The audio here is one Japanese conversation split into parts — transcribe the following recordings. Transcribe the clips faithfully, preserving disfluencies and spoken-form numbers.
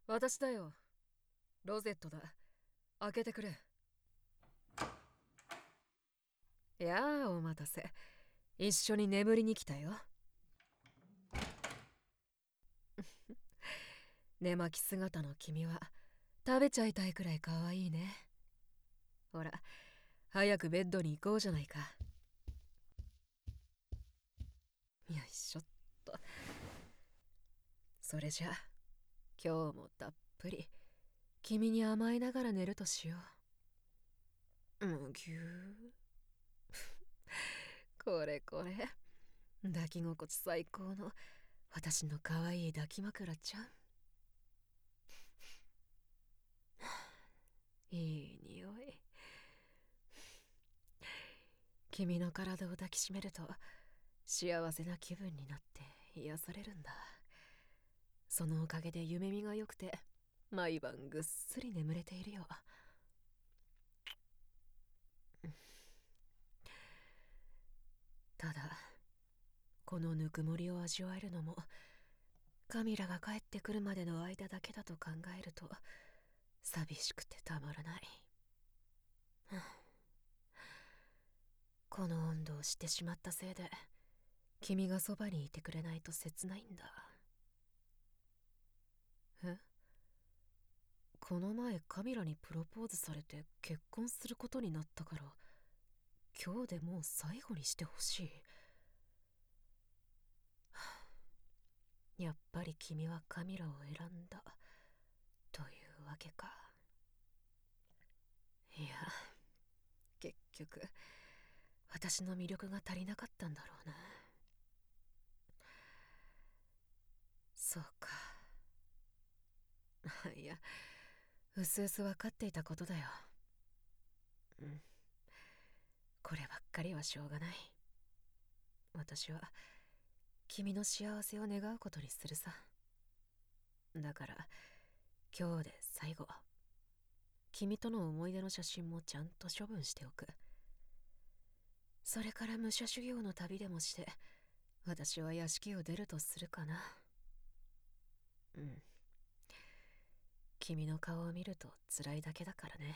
私だよ。ロゼットだ。開けてくれ。やあ、お待たせ。一緒に眠りに来たよ。寝巻き姿の君は食べちゃいたいくらい可愛いね。ほら、早くベッドに行こうじゃないか。よいしょっと。それじゃあ今日もたっぷり君に甘えながら寝るとしよう。むぎゅー。これこれ、抱き心地最高の私の可愛い抱き枕ちゃん。いい匂い。君の体を抱きしめると幸せな気分になって癒されるんだ。そのおかげで夢見が良くて毎晩ぐっすり眠れているよ。ただこのぬくもりを味わえるのもカミラが帰ってくるまでの間だけだと考えると寂しくてたまらない。この温度を知ってしまったせいで君がそばにいてくれないと切ないんだ。え、この前カミラにプロポーズされて結婚することになったから今日でもう最後にしてほしい。やっぱり君はカミラを選んだというわけか。いや、結局私の魅力が足りなかったんだろうな。そうか。いや、うすうす分かっていたことだよ。うん、こればっかりはしょうがない。私は君の幸せを願うことにするさ。だから今日で最後、君との思い出の写真もちゃんと処分しておく。それから武者修行の旅でもして私は屋敷を出るとするかな。うん、君の顔を見ると辛いだけだからね。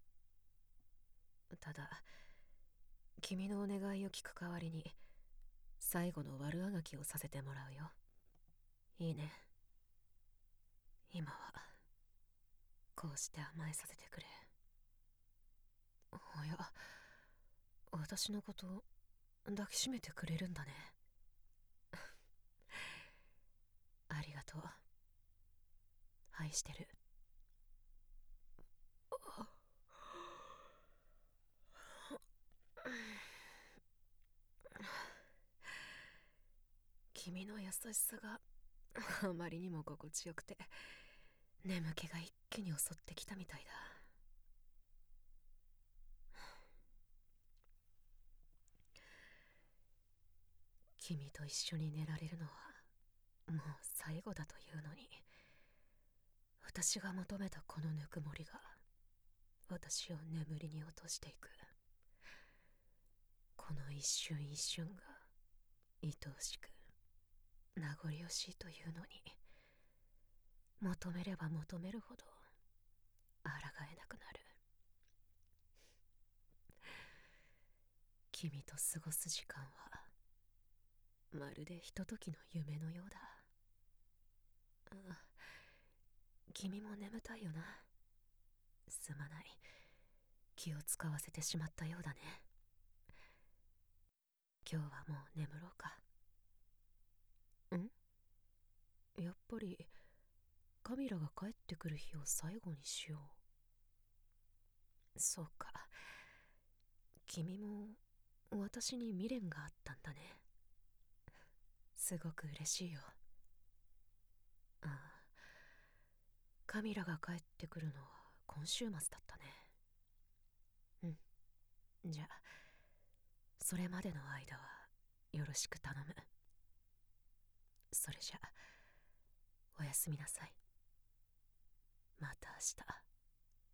ただ君のお願いを聞く代わりに最後の悪あがきをさせてもらうよ。いいね。今はこうして甘えさせてくれ。おや、私のこと抱きしめてくれるんだね。ありがとう。愛してる。君の優しさがあまりにも心地よくて眠気が一気に襲ってきたみたいだ。君と一緒に寝られるのはもう最後だというのに、私が求めたこのぬくもりが私を眠りに落としていく。この一瞬一瞬が愛おしく名残惜しいというのに、求めれば求めるほど抗えなくなる。君と過ごす時間はまるでひとときの夢のようだ。あ、君も眠たいよな。すまない、気を使わせてしまったようだね。今日はもう眠ろうか。ん、やっぱりカミラが帰ってくる日を最後にしよう。そうか、君も私に未練があったんだね。すごく嬉しいよ。ああ、カミラが帰ってくるのは今週末だったね。うん、じゃあそれまでの間はよろしく頼む。それじゃおやすみなさい。また明日。